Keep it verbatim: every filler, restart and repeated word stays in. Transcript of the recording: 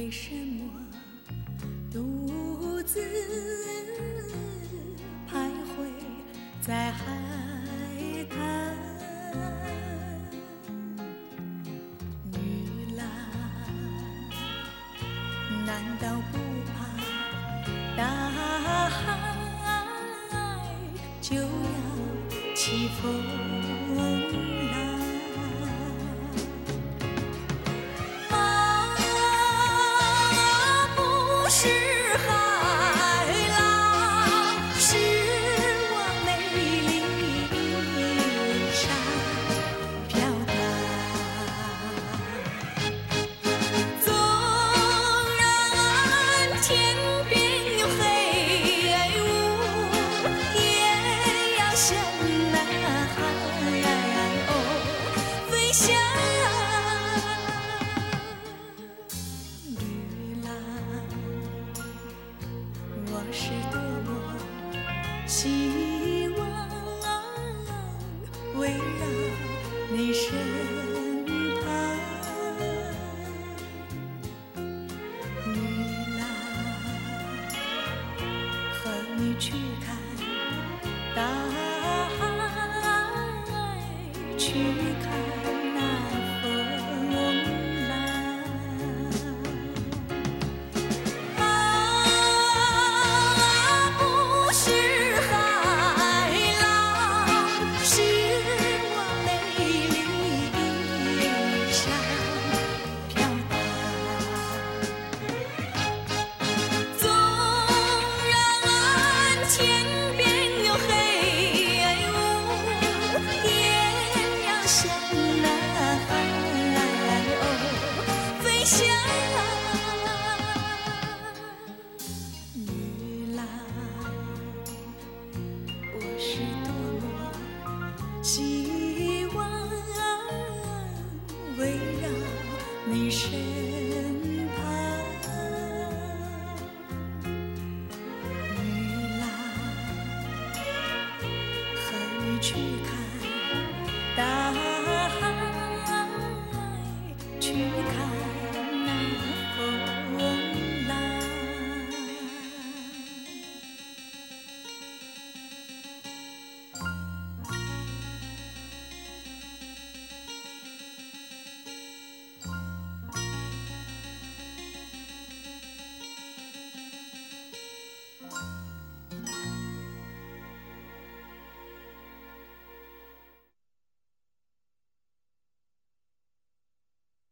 为什么独自徘徊在海滩？女郎，难道不怕大海就要起风浪？是海浪，是我美丽上飘荡。纵然天边有黑雾，也要向那海鸥飞翔。我是多么希望围绕你身旁，女郎，和你去看大海，去看那风浪。女郎，我是多么希望围绕你身旁，女郎，和你去看